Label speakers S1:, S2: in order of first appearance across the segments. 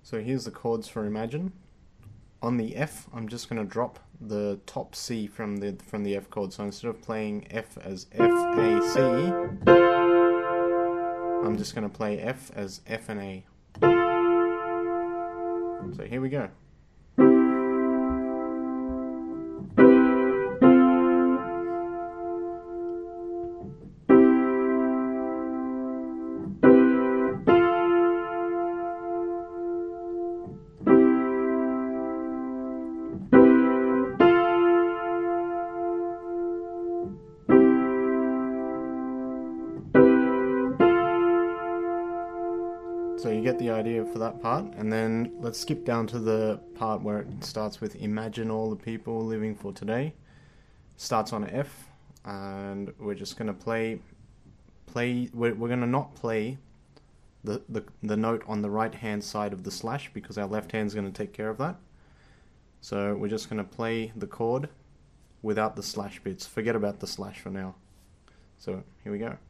S1: So here's the chords for Imagine. On the F, I'm just going to drop the top C from the F chord. So instead of playing F as F, A, C, I'm just going to play F as F and A. So here we go. So you get the idea for that part, and then let's skip down to the part where it starts with Imagine all the people living for today. Starts on F, and we're just going to play. We're going to not play the note on the right hand side of the slash because our left hand's going to take care of that. So we're just going to play the chord without the slash bits. Forget about the slash for now. So here we go.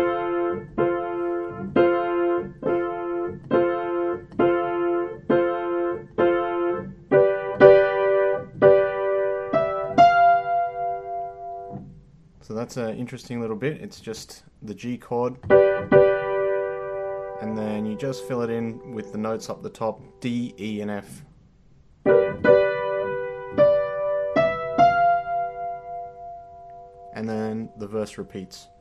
S1: So that's an interesting little bit. It's just the G chord, and then you just fill it in with the notes up the top, D, E, and F. And then the verse repeats.